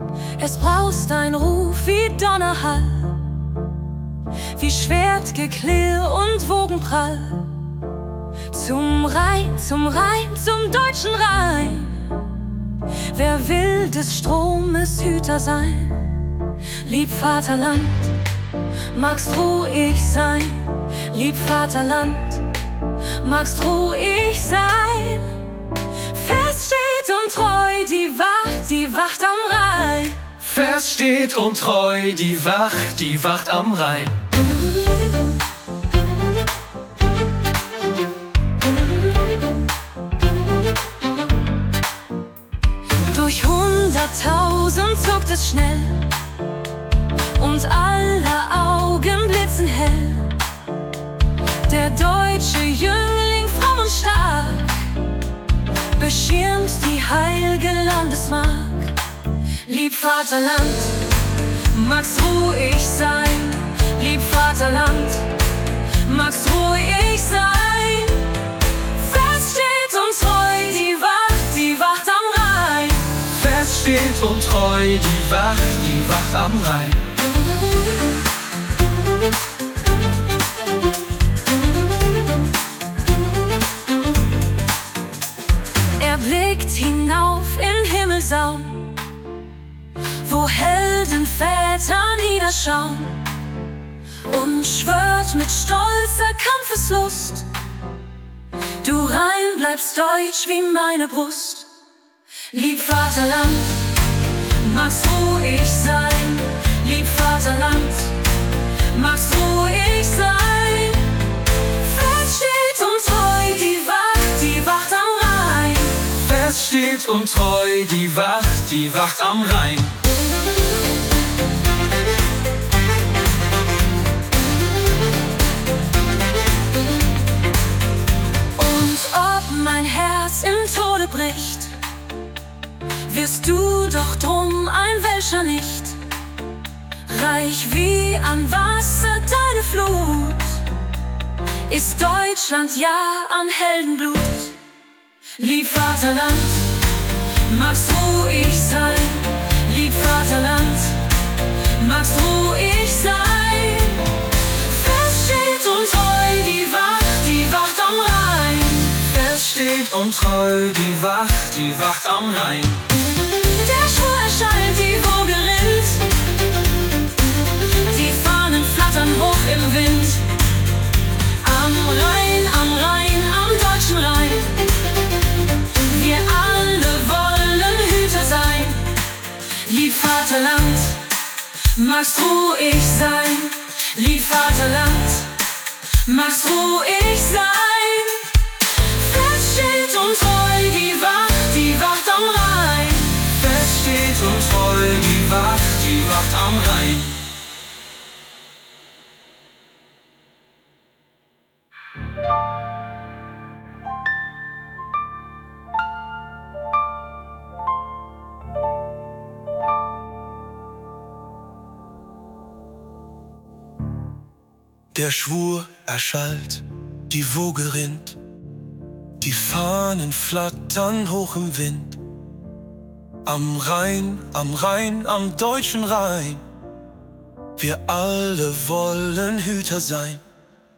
Es braust ein Ruf wie Donnerhall, wie Schwertgeklirr und Wogenprall. Zum Rhein, zum Rhein, zum deutschen Rhein. Wer will des Stromes Hüter sein? Lieb Vaterland, magst ruhig sein. Lieb Vaterland, magst ruhig sein. Fest steht und treu die Wacht am Rhein. Fest steht und treu die Wacht am Rhein. Durch 100.000 zuckt es schnell und aller Augen blitzen hell. Der deutsche Jüngling fromm und stark beschirmt die heilge Landesmark. Lieb Vaterland, magst ruhig sein. Lieb Vaterland, magst ruhig sein. Fest steht und treu die Wacht am Rhein. Fest steht und treu die Wacht am Rhein. Er blickt hinauf in Himmelssaum, wo Heldenväter niederschauen, und schwört mit stolzer Kampfeslust: Du Rhein bleibst deutsch wie meine Brust. Lieb Vaterland, magst ruhig sein. Lieb Vaterland, magst ruhig sein. Fest steht und treu die Wacht am Rhein. Fest steht und treu die Wacht am Rhein. Und ob mein Herz im Tode bricht, wirst du doch drum ein Welscher nicht. Reich wie an Wasser deine Flut, ist Deutschland ja an Heldenblut. Lieb Vaterland, magst ruhig sein. Lieb Vaterland, magst ruhig sein. Fest steht und treu die Wacht am Rhein. Fest steht und treu die Wacht am Rhein. Der Schwur erscheint, die Woge rinnt, die Fahnen flattern hoch im Wind. Am Rhein, am deutschen Rhein. Wir alle wollen Hüter sein. Lieb Vaterland, magst ruhig sein. Lieb Vaterland, magst ruhig sein. Fest steht und treu die Wacht am Rhein. Fest steht und treu die Wacht am Rhein. Der Schwur erschallt, die Woge rinnt, die Fahnen flattern hoch im Wind. Am Rhein, am deutschen Rhein. Wir alle wollen Hüter sein.